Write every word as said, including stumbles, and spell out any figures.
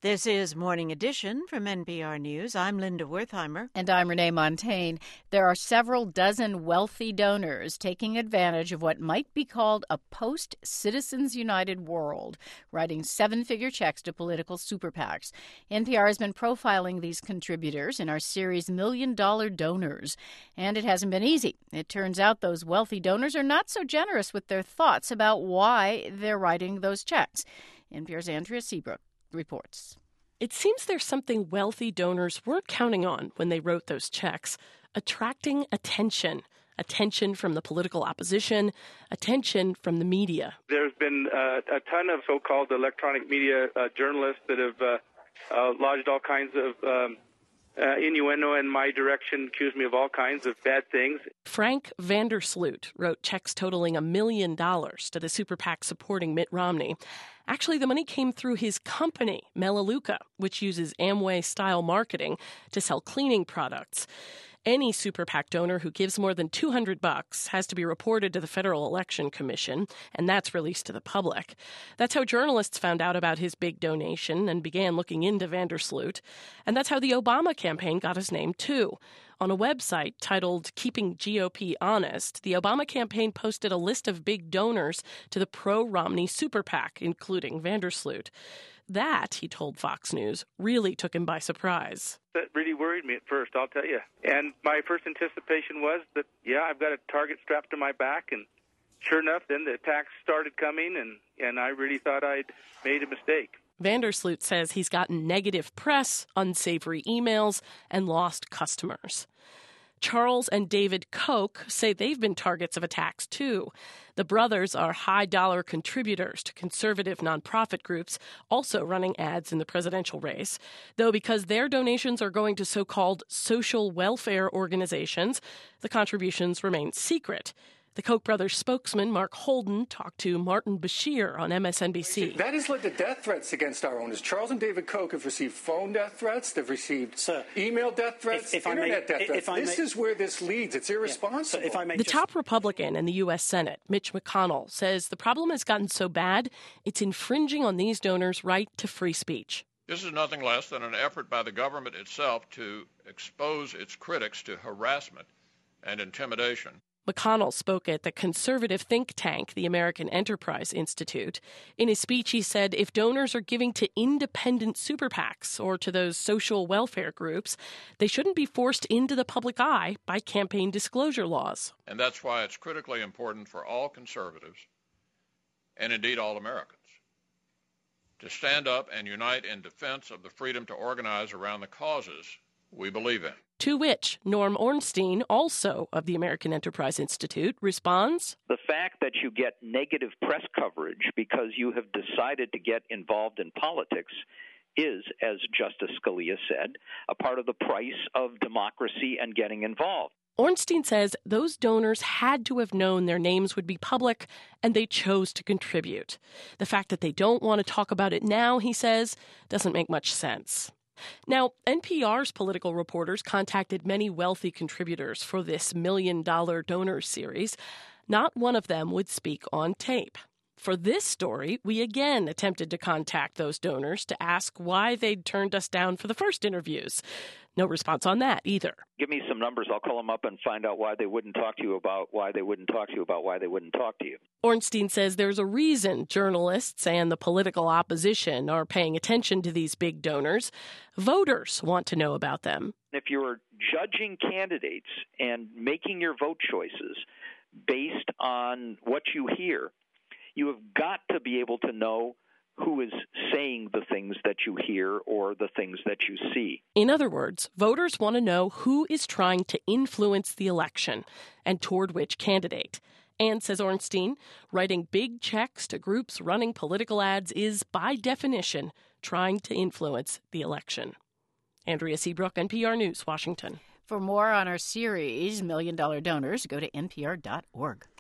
This is Morning Edition from N P R News. I'm Linda Wertheimer. And I'm Renee Montaigne. There are several dozen wealthy donors taking advantage of what might be called a post-Citizens United world, writing seven-figure checks to political super PACs. N P R has been profiling these contributors in our series Million Dollar Donors, and it hasn't been easy. It turns out those wealthy donors are not so generous with their thoughts about why they're writing those checks. N P R's Andrea Seabrook reports. It seems there's something wealthy donors weren't counting on when they wrote those checks: attracting attention. Attention from the political opposition, attention from the media. There's been uh, a ton of so-called electronic media uh, journalists that have uh, uh, lodged all kinds of um, uh, innuendo in my direction, accused me of all kinds of bad things. Frank Vandersloot wrote checks totaling a million dollars to the super PAC supporting Mitt Romney. Actually, the money came through his company, Melaleuca, which uses Amway-style marketing to sell cleaning products. Any super PAC donor who gives more than two hundred bucks has to be reported to the Federal Election Commission, and that's released to the public. That's how journalists found out about his big donation and began looking into Vandersloot. And that's how the Obama campaign got his name, too. On a website titled Keeping G O P Honest, the Obama campaign posted a list of big donors to the pro-Romney super PAC, including Vandersloot. That, he told Fox News, really took him by surprise. That really worried me at first, I'll tell you. And my first anticipation was that, yeah, I've got a target strapped to my back. And sure enough, then the attacks started coming, and, and I really thought I'd made a mistake. Vandersloot says he's gotten negative press, unsavory emails, and lost customers. Charles and David Koch say they've been targets of attacks, too. The brothers are high-dollar contributors to conservative nonprofit groups, also running ads in the presidential race. Though because their donations are going to so-called social welfare organizations, the contributions remain secret. The Koch brothers spokesman, Mark Holden, talked to Martin Bashir on M S N B C. That has led to death threats against our owners. Charles and David Koch have received phone death threats. They've received Sir, email death threats, if, if internet may, death threats. This may, is where this leads. It's irresponsible. Yeah, so if I may the just... top Republican in the U S Senate, Mitch McConnell, says the problem has gotten so bad, it's infringing on these donors' right to free speech. This is nothing less than an effort by the government itself to expose its critics to harassment and intimidation. McConnell spoke at the conservative think tank, the American Enterprise Institute. In his speech, he said if donors are giving to independent super PACs or to those social welfare groups, they shouldn't be forced into the public eye by campaign disclosure laws. And that's why it's critically important for all conservatives, and indeed all Americans, to stand up and unite in defense of the freedom to organize around the causes we believe in. To which Norm Ornstein, also of the American Enterprise Institute, responds, the fact that you get negative press coverage because you have decided to get involved in politics is, as Justice Scalia said, a part of the price of democracy and getting involved. Ornstein says those donors had to have known their names would be public, and they chose to contribute. The fact that they don't want to talk about it now, he says, doesn't make much sense. Now, N P R's political reporters contacted many wealthy contributors for this Million Dollar Donors series. Not one of them would speak on tape. For this story, we again attempted to contact those donors to ask why they'd turned us down for the first interviews. No response on that either. Give me some numbers. I'll call them up and find out why they wouldn't talk to you about why they wouldn't talk to you about why they wouldn't talk to you. Ornstein says there's a reason journalists and the political opposition are paying attention to these big donors. Voters want to know about them. If you're judging candidates and making your vote choices based on what you hear, you have got to be able to know who is saying the things that you hear or the things that you see. In other words, voters want to know who is trying to influence the election and toward which candidate. And, says Ornstein, writing big checks to groups running political ads is, by definition, trying to influence the election. Andrea Seabrook, N P R News, Washington. For more on our series, Million Dollar Donors, go to N P R dot org.